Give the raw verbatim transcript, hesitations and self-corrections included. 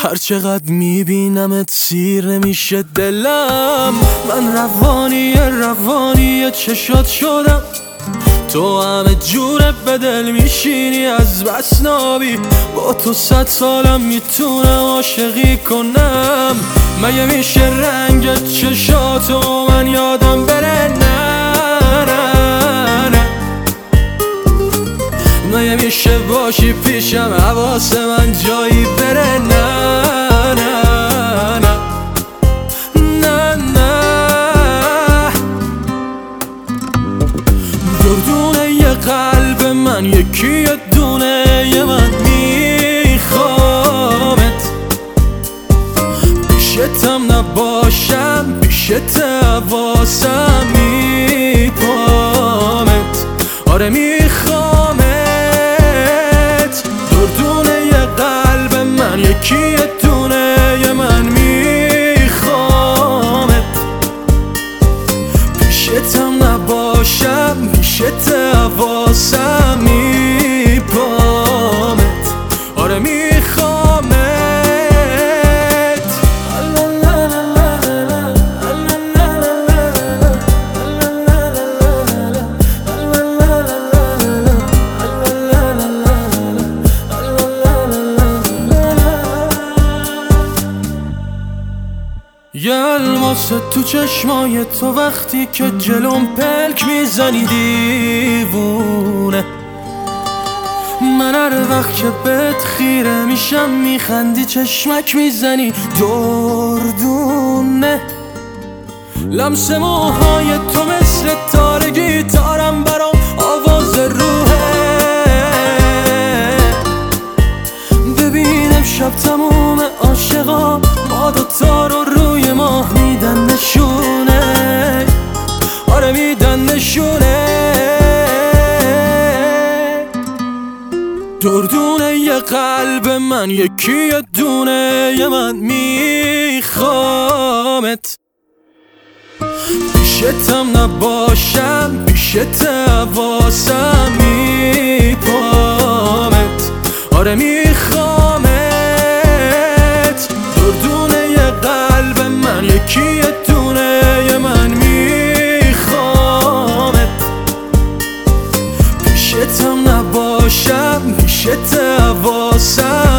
هر چقدر میبینمت سیر نمیشه دلم. من روانی روانی چشات شدم، تو همه جوره به دل میشینی از بس نابی. با تو صد سالم میتونم عاشقی کنم. مگه میشه رنگ چشاتو من یادم بره؟ نه نه نه. مگه میشه باشی پیشم حواس من جایی بره؟ نه نه نه نه نه. دردونه یه قلب من یکی یه دونه یه من میخوامت. پیشتم نباشم پیشت حواسم میپامت. آره میخوامت. دردونه یه قلب من یکی یه دونه یه من میخوامت. پیشتم نباشم پیشت حواسم میپامت. آره میخوامت. یه الماس تو چشمای تو وقتی که جلوم پلک میزنی دیوونه. من هر وقت که بهت خیره میشم میخندی چشمک میزنی دردونه. لمس موهای تو مثل تار گیتارم برام آواز روحه. ببینم شب تموم عاشقا ما دوتا رو روی ماه میدن نشونه. آره میدن نشونه. دردونه یه قلب من یکی یه دونه یه من میخوامت. پیشتم نباشم پیشت حواسم میپامت. آره میخوامت. دردونه یه قلب من یکی یه دونه یه من میخوامت. پیشتم نباشم پیشت حواسم